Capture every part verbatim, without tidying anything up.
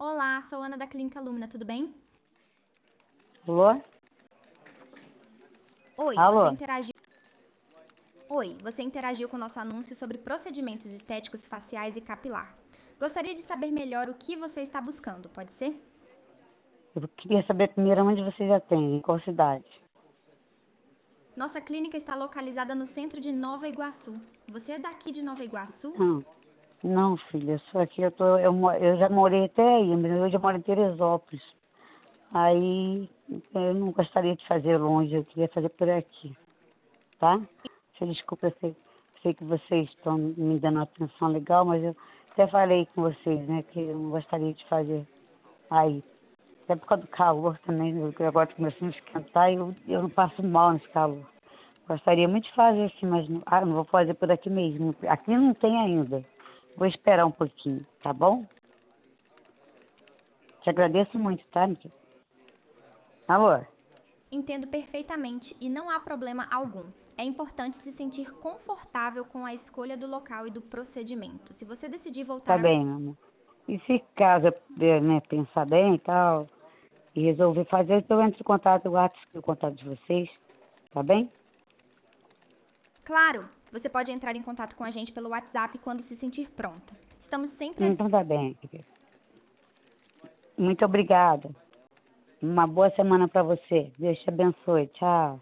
Olá, sou Ana da Clínica Lumina, tudo bem? Alô? Oi, você Alô? interagiu. Oi, você interagiu com o nosso anúncio sobre procedimentos estéticos faciais e capilar. Gostaria de saber melhor o que você está buscando, pode ser? Eu queria saber primeiro onde você já tem, em qual cidade. Nossa clínica está localizada no centro de Nova Iguaçu. Você é daqui de Nova Iguaçu? Não, não, filha, eu sou aqui, eu, tô, eu, mo- eu já morei até aí, mas hoje eu moro em Teresópolis. Aí eu não gostaria de fazer longe, eu queria fazer por aqui, tá? Você desculpa, eu sei, sei que vocês estão me dando uma atenção legal, mas eu até falei com vocês, né, que eu não gostaria de fazer aí. Até por causa do calor também, eu agora estou começando a esquentar e eu, eu não passo mal nesse calor. Gostaria muito de fazer assim, mas não, ah, não vou fazer por aqui mesmo. Aqui não tem ainda. Vou esperar um pouquinho, tá bom? Te agradeço muito, tá, Miquel? Alô? Entendo perfeitamente e não há problema algum. É importante se sentir confortável com a escolha do local e do procedimento. Se você decidir Tá voltar a. bem, meu amor. E se caso eu puder, né, pensar bem e tal, e resolver fazer, então eu entro em contato, eu guardo o contato de vocês, tá bem? Claro, você pode entrar em contato com a gente pelo WhatsApp quando se sentir pronta. Estamos sempre à Então tá bem, Miquel. Muito obrigada. Uma boa semana para você. Deus te abençoe. Tchau.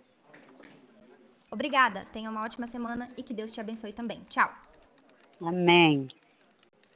Obrigada, tenha uma ótima semana e que Deus te abençoe também. Tchau! Amém.